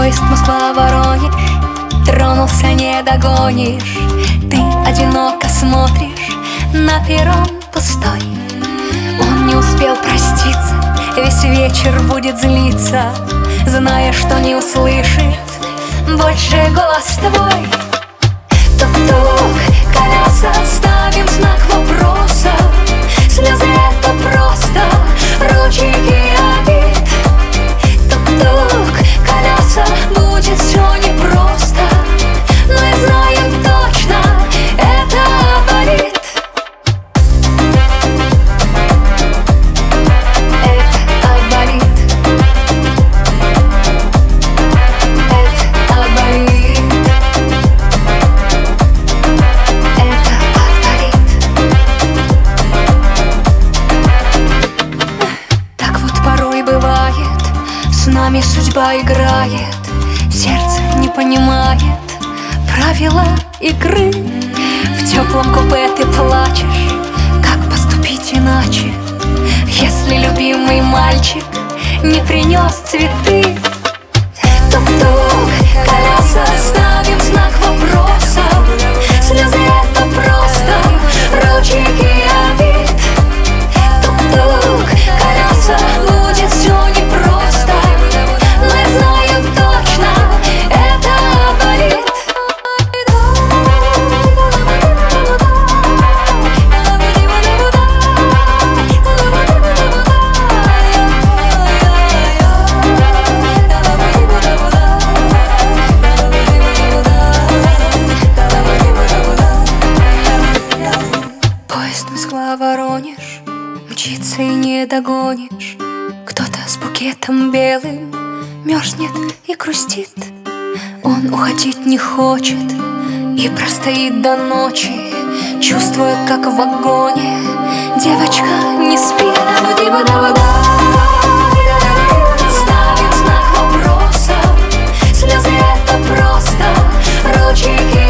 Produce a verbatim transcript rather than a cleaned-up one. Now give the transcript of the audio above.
Поезд Москва-Воронеж тронулся, не догонишь. Ты одиноко смотришь на перрон пустой. Он не успел проститься, весь вечер будет злиться, зная, что не услышит больше голос твой. Тук-тук, колеса, ставим знак вопроса. Слезы — это просто ручейки обид. Тук-тук, колеса, будет все непросто, но и знаем точно, это болит. С нами судьба играет, сердце не понимает правила игры. В теплом купе ты плачешь, как поступить иначе, если любимый мальчик не принес цветы. Тук-тук, колеса, ставим знак вопроса. Слезы — это просто ручейки обид. Тук-тук, колеса, будет все непросто, мы знаем точно, это болит. Поезд Москва-Воронеж мчится и не догонишь. Кто-то с букетом белым мерзнет и грустит. Он уходить не хочет и простоит до ночи, чувствуя, как в вагоне девочка не спит. Ставим знак вопроса. Слезы — это просто ручейки